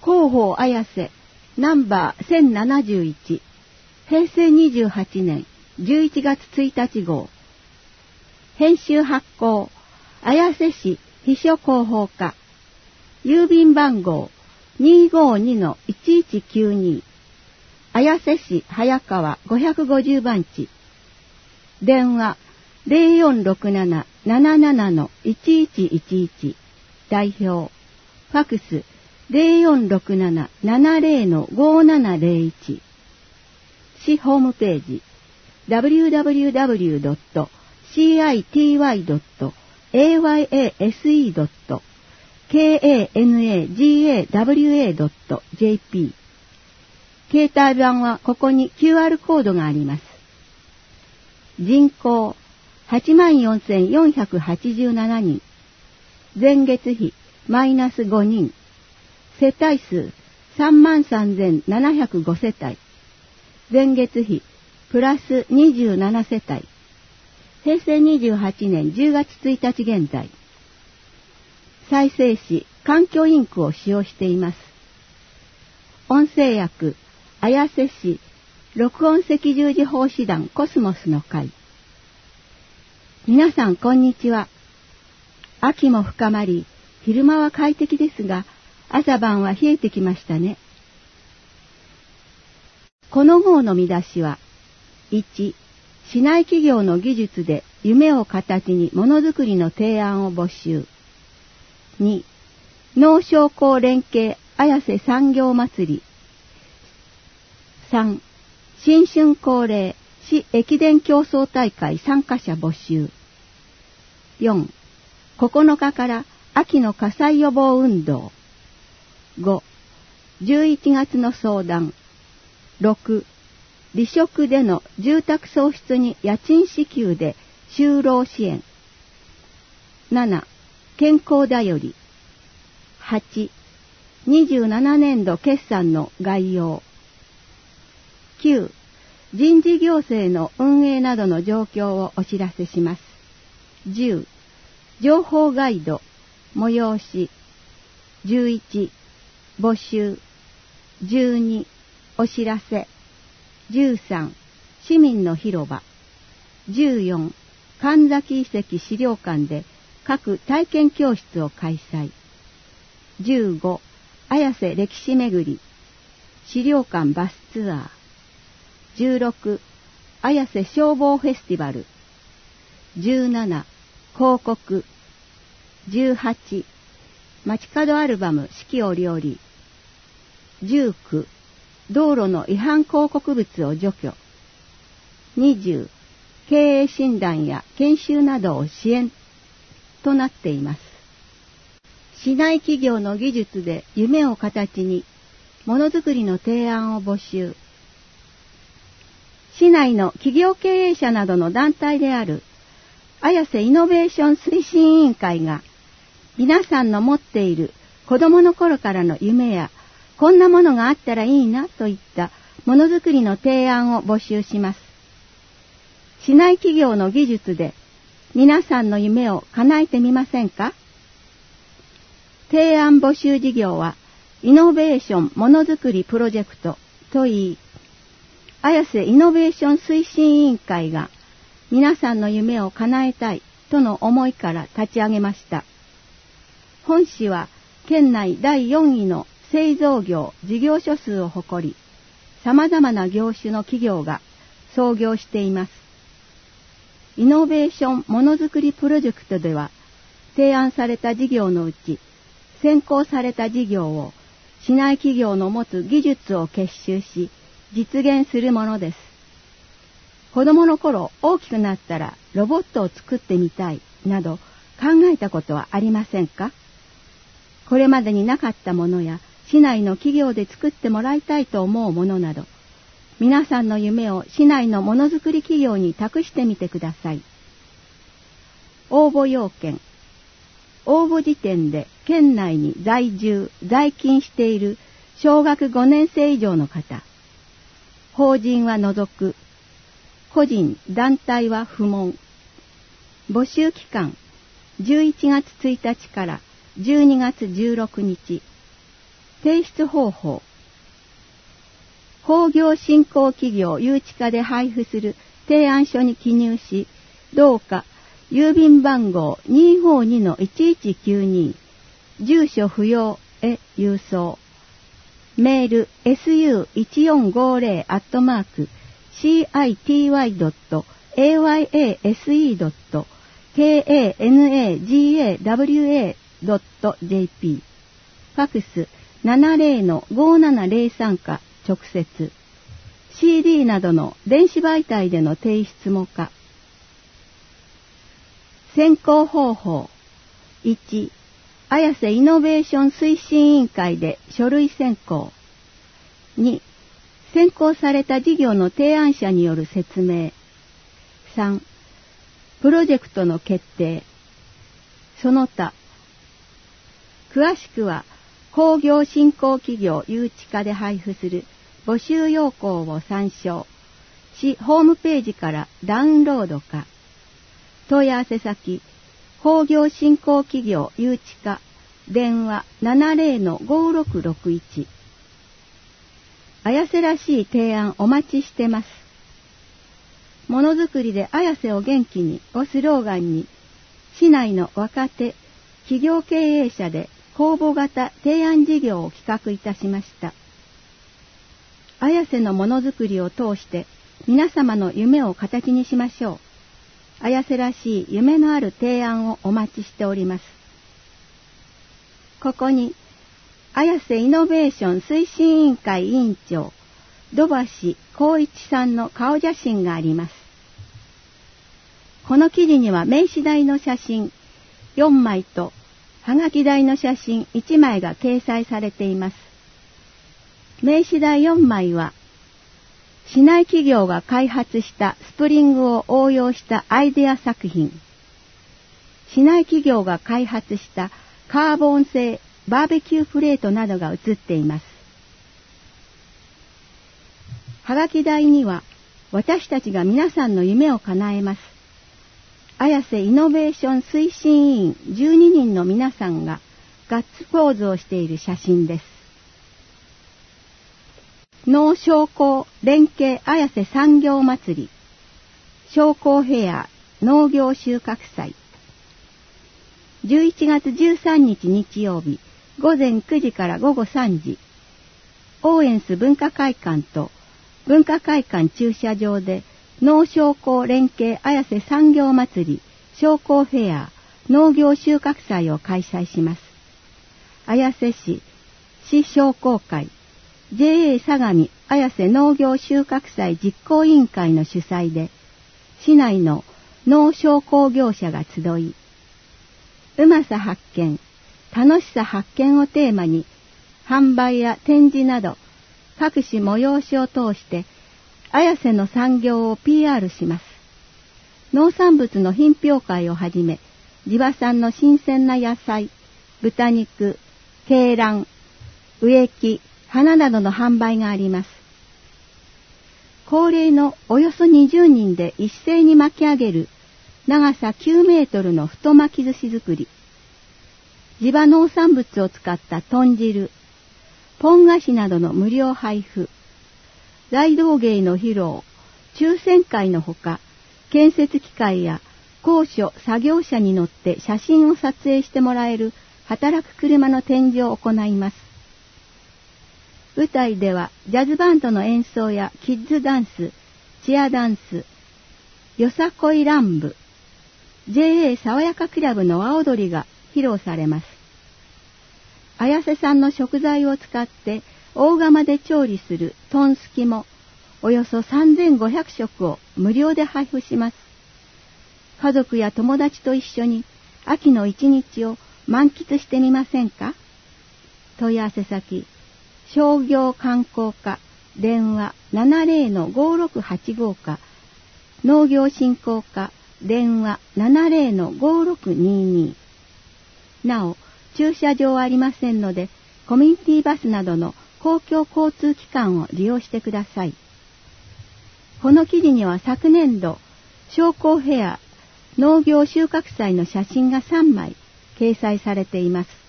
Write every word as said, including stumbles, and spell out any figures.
広報綾瀬ナンバーせんななじゅういちへいせいにじゅうはちねんじゅういちがつついたち号。編集発行綾瀬市秘書広報課。郵便番号 にーごーにのいちいちきゅうに 綾瀬市早川ごひゃくごじゅうばんち。電話 ゼロよんろくなな ななななのいちいちいちいち。代表ファクス ゼロよんろくなな ななゼロのごななゼロいち。市ホームページ ダブリューダブリューダブリュードットシーアイティーワイドットエーワイエーエスイードットケーエーエヌエージーエーダブリューエードットジェーピー。携帯版はここに キューアール コードがあります。人口はちまんよんせんよんひゃくはちじゅうななにん。前月比マイナスごにん。世帯数さんまんさんぜんななひゃくごせたい。前月比プラスにじゅうななせたい。へいせいにじゅうはちねんじゅうがつついたち現在。再生紙環境インクを使用しています。音声訳綾瀬市録音赤十字奉仕団コスモスの会。皆さんこんにちは。秋も深まり、昼間は快適ですが、朝晩は冷えてきましたね。この号の見出しは、いち、市内企業の技術で夢を形にものづくりの提案を募集。に、農商工連携綾瀬産業祭り。さん、新春恒例市駅伝競争大会参加者募集。よん、ここのかから秋の火災予防運動。ご、じゅういちがつの相談。ろく、離職での住宅喪失に家賃支給で就労支援。なな、健康だより。はち、にじゅうななねんど決算の概要。きゅう、人事行政の運営などの状況をお知らせします。じゅう、情報ガイド、催し。じゅういち、募集。じゅうに、お知らせ。じゅうさん、市民の広場。じゅうよん、神崎遺跡資料館で各体験教室を開催。じゅうご、綾瀬歴史巡り。資料館バスツアー。じゅうろく、綾瀬消防フェスティバル。じゅうなな、広告。じゅうはち、街角アルバム四季折々。じゅうきゅう、道路の違反広告物を除去。にじゅう、経営診断や研修などを支援となっています。市内企業の技術で夢を形にものづくりの提案を募集。市内の企業経営者などの団体である綾瀬イノベーション推進委員会が皆さんの持っている子供の頃からの夢やこんなものがあったらいいなといったものづくりの提案を募集します。市内企業の技術で皆さんの夢を叶えてみませんか？提案募集事業はイノベーションものづくりプロジェクトといい、綾瀬イノベーション推進委員会が皆さんの夢を叶えたいとの思いから立ち上げました。本市は県内だいよんいの製造業事業所数を誇り、様々な業種の企業が創業しています。イノベーションものづくりプロジェクトでは、提案された事業のうち、先行された事業を市内企業の持つ技術を結集し、実現するものです。子供の頃大きくなったらロボットを作ってみたいなど考えたことはありませんか？これまでになかったものや市内の企業で作ってもらいたいと思うものなど、皆さんの夢を市内のものづくり企業に託してみてください。応募要件。応募時点で県内に在住、在勤している小学ごねん生以上の方。法人は除く。個人、団体は不問。募集期間、じゅういちがつついたちからじゅうにがつじゅうろくにち。 提出方法。工業振興企業誘致課で配布する提案書に記入し、どうか郵便番号 にーごーにのいちいちきゅうに、住所不要へ郵送。メール エスユーいちよんごゼロ アットマーク シーアイティーワイ ドット エーワイエーエスイー ドット ケーエーエヌエージーエーダブリューエー ドット ジェーピー。ファクス ななゼロのごーななゼロさん か直接。シーディー などの電子媒体での提出も可。選考方法。いち、綾瀬イノベーション推進委員会で書類選考。に、選考された事業の提案者による説明。さん、プロジェクトの決定。その他。詳しくは、工業振興企業誘致課で配布する募集要項を参照。市ホームページからダウンロードか。問い合わせ先、工業振興企業誘致課。電話 ななゼロのごろくろくいち。綾瀬らしい提案お待ちしてます。ものづくりで綾瀬を元気にをスローガンに、市内の若手、企業経営者で公募型提案事業を企画いたしました。綾瀬のものづくりを通して皆様の夢を形にしましょう。綾瀬らしい夢のある提案をお待ちしております。ここに、綾瀬イノベーション推進委員会委員長、土橋光一さんの顔写真があります。この記事には名刺台の写真よんまいと、はがき台の写真いちまいが掲載されています。名刺台よんまいは、市内企業が開発したスプリングを応用したアイデア作品。市内企業が開発したカーボン製バーベキュープレートなどが写っています。はがき台には、私たちが皆さんの夢を叶えます。綾瀬イノベーション推進委員じゅうににんの皆さんがガッツポーズをしている写真です。農商工連携綾瀬産業祭り、商工フェア農業収穫祭。じゅういちがつじゅうさんにち日曜日、ごぜんくじからごごさんじ、オーエンス文化会館と文化会館駐車場で農商工連携綾瀬産業祭り商工フェア農業収穫祭を開催します。綾瀬市市商工会 ジェーエー 相模綾瀬農業収穫祭実行委員会の主催で、市内の農商工業者が集い、うまさ発見、楽しさ発見をテーマに、販売や展示など、各種催しを通して、綾瀬の産業を ピーアール します。農産物の品評会をはじめ、地場産の新鮮な野菜、豚肉、鶏卵、植木、花などの販売があります。恒例のおよそにじゅうにんで一斉に巻き上げる、長さきゅうメートルの太巻き寿司作り、地場農産物を使った豚汁、ポン菓子などの無料配布、大道芸の披露、抽選会のほか、建設機械や高所作業車に乗って写真を撮影してもらえる働く車の展示を行います。舞台ではジャズバンドの演奏やキッズダンス、チアダンス、よさこい乱舞、ジェーエー 爽やかクラブの和踊りが披露されます。綾瀬産の食材を使って大釜で調理するトンスキもおよそさんぜんごひゃくしょくを無料で配布します。家族や友達と一緒に秋の一日を満喫してみませんか？問い合わせ先、商業観光課電話 ななゼロのごろくはちご か、農業振興課電話 ななゼロのごろくにに。なお、駐車場はありませんので、コミュニティバスなどの公共交通機関を利用してください。この記事には昨年度、商工フェア農業収穫祭の写真がさんまい掲載されています。